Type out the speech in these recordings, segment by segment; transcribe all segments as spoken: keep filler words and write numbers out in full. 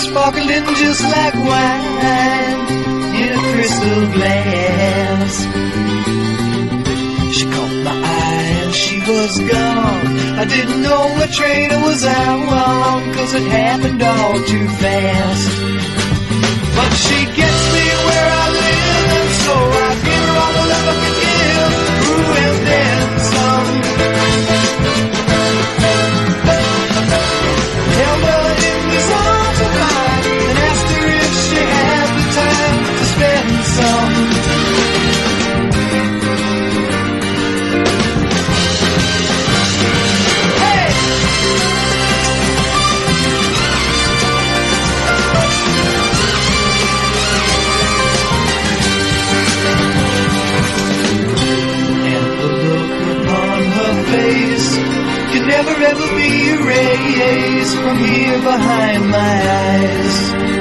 sparkling just like wine in a crystal glass. She caught my eye and she was gone. I didn't know what train it was out on, 'cause it happened all too fast. But she gets me where I live, and so I give her all the love I can give. Ooh, and then some. Held her in his arms of mine and asked her if she had the time to spend some. Could never ever be erased from here behind my eyes.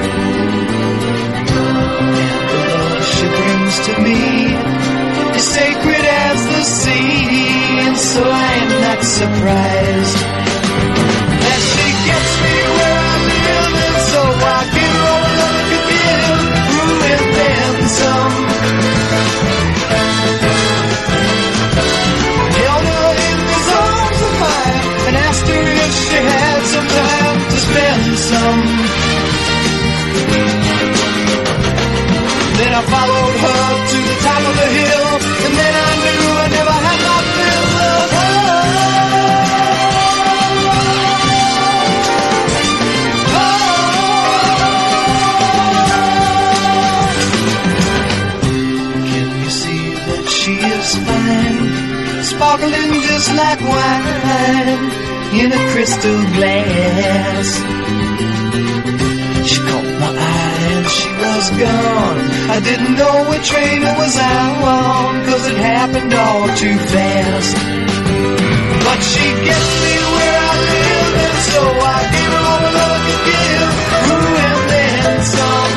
And the love she brings to me is sacred as the sea, and so I am not surprised that she gets me where I live, and so I give her all the love I could give, ooh, and then some. And asked her if she had some time to spend some. Then I followed her to the top of the hill, and then I knew I never had my fill of her. Oh. Can you see that she is fine? Sparkling just like wine in a crystal glass. She caught my eye and she was gone. I didn't know what train it was out on, 'cause it happened all too fast. But she gets me where I live, and so I give her all the love I could give, ooh, and then some.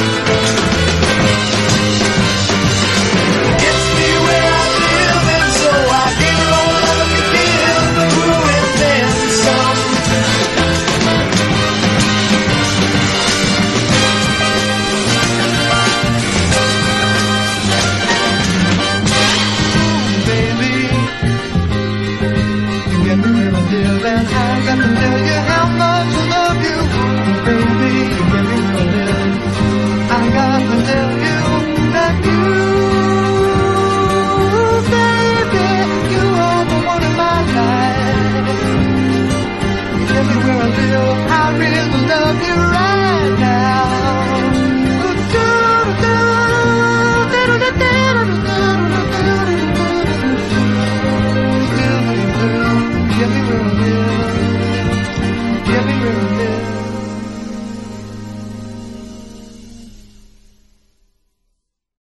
Gets me where I live, and so I give her all the love I could give, ooh, and then some. Baby, you get me where I live, and I got to tell you how much I love you. Baby, you get me where I live, I got to tell you that you, baby, you are the one in my life. You get me where I live, I really love you right now. Get me where I live.